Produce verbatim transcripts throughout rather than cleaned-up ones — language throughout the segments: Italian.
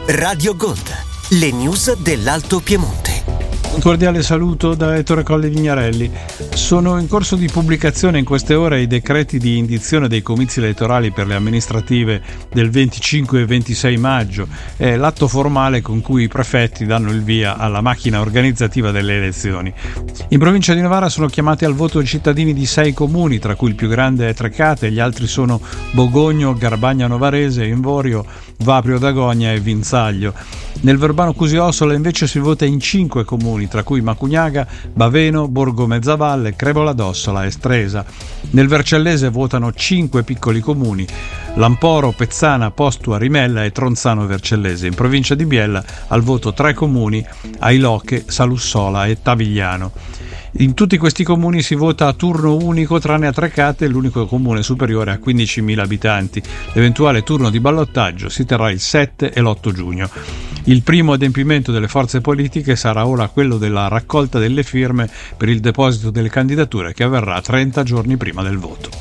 Radio Gold, le news dell'Alto Piemonte. Un cordiale saluto da Ettore Colli Vignarelli. Sono in corso di pubblicazione in queste ore i decreti di indizione dei comizi elettorali per le amministrative del venticinque e ventisei maggio. È l'atto formale con cui i prefetti danno il via alla macchina organizzativa delle elezioni. In provincia di Novara sono chiamati al voto i cittadini di sei comuni, tra cui il più grande è Trecate, gli altri sono Bogogno, Garbagna Novarese, Invorio, Vaprio d'Agogna e Vinzaglio. Nel Verbano Cusio-Ossola invece si vota in cinque comuni, tra cui Macugnaga, Baveno, Borgo Mezzavalle, Crevola d'Ossola e Stresa. Nel Vercellese votano cinque piccoli comuni: Lamporo, Pezzana, Postua, Rimella e Tronzano Vercellese. In provincia di Biella al voto tre comuni: Ailoche, Salussola e Tavigliano. In tutti questi comuni si vota a turno unico tranne a Trecate, l'unico comune superiore a quindicimila abitanti. L'eventuale turno di ballottaggio si terrà il sette e l'otto giugno. Il primo adempimento delle forze politiche sarà ora quello della raccolta delle firme per il deposito delle candidature, che avverrà trenta giorni prima del voto.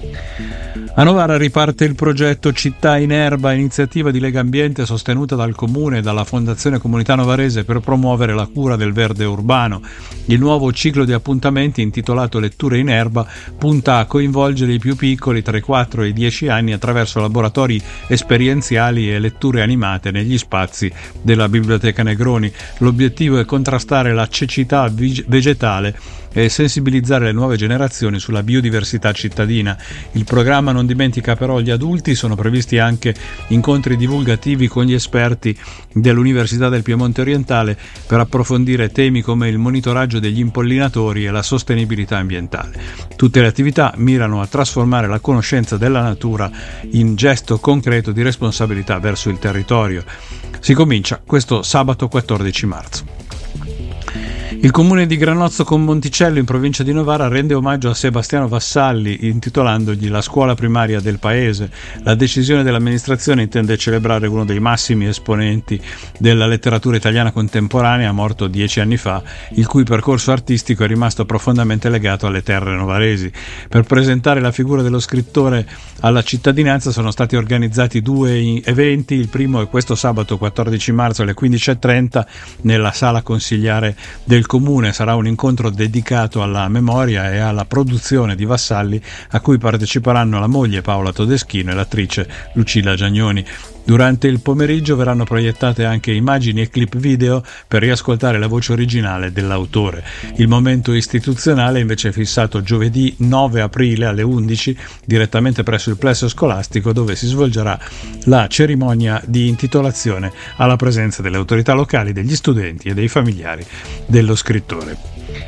A Novara riparte il progetto Città in Erba, iniziativa di Legambiente sostenuta dal Comune e dalla Fondazione Comunità Novarese per promuovere la cura del verde urbano. Il nuovo ciclo di appuntamenti, intitolato Letture in Erba, punta a coinvolgere i più piccoli tra i quattro e i dieci anni attraverso laboratori esperienziali e letture animate negli spazi della Biblioteca Negroni. L'obiettivo è contrastare la cecità vegetale e sensibilizzare le nuove generazioni sulla biodiversità cittadina. Il programma non dimentica però gli adulti, sono previsti anche incontri divulgativi con gli esperti dell'Università del Piemonte Orientale per approfondire temi come il monitoraggio degli impollinatori e la sostenibilità ambientale. Tutte le attività mirano a trasformare la conoscenza della natura in gesto concreto di responsabilità verso il territorio. Si comincia questo sabato quattordici marzo. Il comune di Granozzo con Monticello in provincia di Novara rende omaggio a Sebastiano Vassalli intitolandogli la scuola primaria del paese. La decisione dell'amministrazione intende celebrare uno dei massimi esponenti della letteratura italiana contemporanea, morto dieci anni fa, il cui percorso artistico è rimasto profondamente legato alle terre novaresi. Per presentare la figura dello scrittore alla cittadinanza sono stati organizzati due eventi. Il primo è questo sabato quattordici marzo alle quindici e trenta nella sala consigliare del comune. Sarà un incontro dedicato alla memoria e alla produzione di Vassalli, a cui parteciperanno la moglie Paola Todeschino e l'attrice Lucilla Giagnoni. Durante il pomeriggio verranno proiettate anche immagini e clip video per riascoltare la voce originale dell'autore. Il momento istituzionale invece è fissato giovedì nove aprile alle undici direttamente presso il plesso scolastico, dove si svolgerà la cerimonia di intitolazione alla presenza delle autorità locali, degli studenti e dei familiari dello scrittore.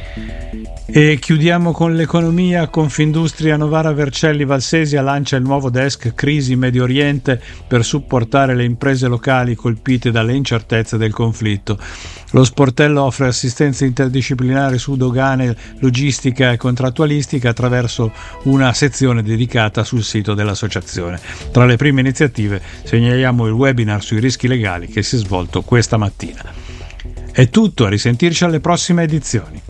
E chiudiamo con l'economia. Confindustria Novara Vercelli Valsesia lancia il nuovo desk Crisi Medio Oriente per supportare le imprese locali colpite dalle incertezze del conflitto. Lo sportello offre assistenza interdisciplinare su dogane, logistica e contrattualistica attraverso una sezione dedicata sul sito dell'associazione. Tra le prime iniziative segnaliamo il webinar sui rischi legali che si è svolto questa mattina. È tutto, a risentirci alle prossime edizioni.